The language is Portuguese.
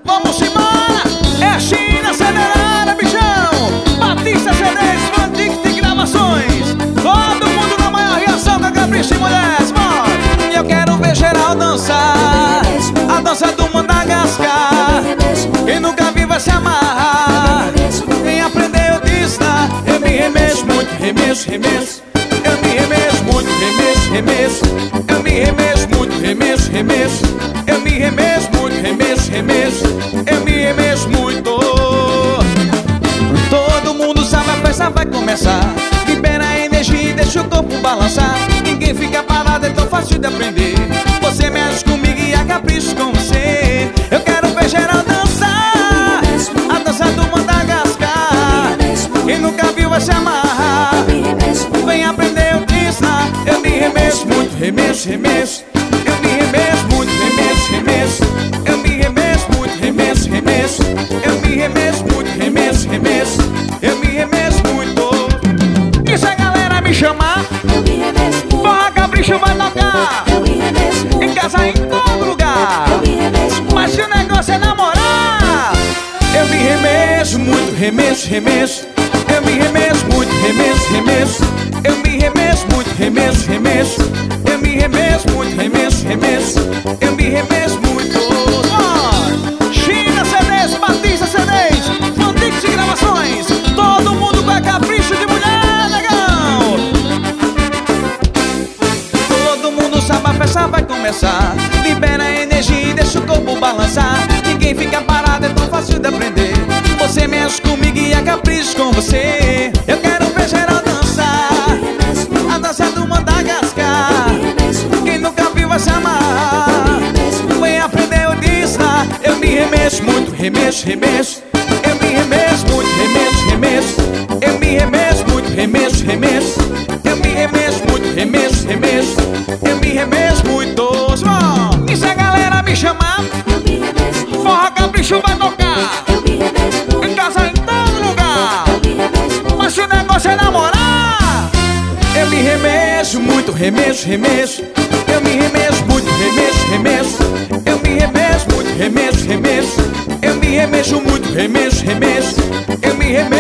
Vamos embora! É a China acelerada, bichão! Batista CDs, Fantic Gravações. Todo mundo na maior reação com a Capricho e Mulheres, mano. E eu quero ver geral dançar a dança do Madagascar. Quem nunca viu vai se amarrar. Quem aprendeu diz lá. Eu me remexo muito, remexo, remexo. Eu me remexo muito, remexo, remexo. Eu me remexo muito, remexo, remexo. Eu me remexo muito, remexo, remexo. Eu me remexo muito. Todo mundo sabe, a festa vai começar. Libera a energia e deixa o corpo balançar. Ninguém fica parado, é tão fácil de aprender. Você mexe comigo e a capricho com você. Eu quero ver geral dançar a dança do Madagascar. Quem nunca viu vai se amarrar. Vem aprender o que está. Eu me remexo muito, remexo, remexo. Eu me remexo muito, remexo, remexo. Eu me remexo muito, remexo, remexo. Eu me remexo muito, remexo, remexo. Eu me remexo muito. E se a galera me chamar, Forró Capricho vai tocar. Em casa, em todo lugar. Mas se o negócio é namorar, eu me remexo muito, remexo, remexo. Eu me remexo muito, remexo, remexo. Eu me remexo muito, remexo, remexo. Eu me remexo muito, remexo, remexo. Eu me remexo muito. China CDs, Batista CDs, Fantic Gravações. Todo mundo com a Capricho de Mulher, negão. Todo mundo sabe, a festa vai começar. Libera a energia e deixa o corpo balançar. Ninguém fica parado, é tão fácil de aprender. Você mexe comigo e a capricho com você. Eu quero ver geral dançar a dança do Madagascar. Quem nunca viu vai se amarrar. Vem aprender o disso lá. Eu me remexo muito, remexo, remexo. Eu me remexo muito, remexo, remexo. Eu me remexo muito, remexo, remexo. Eu me remexo muito, remexo, remexo. Eu me remexo muito. E se a galera me chamar, Forró Capricho vai tocar. Em casa, em todo lugar. Mas se o negócio é namorar, eu me remexo muito, remexo, remexo. Eu me remexo muito, remexo, remexo. Eu me remexo muito, remexo, remexo. Eu me remexo muito, remexo, remexo. Eu me remexo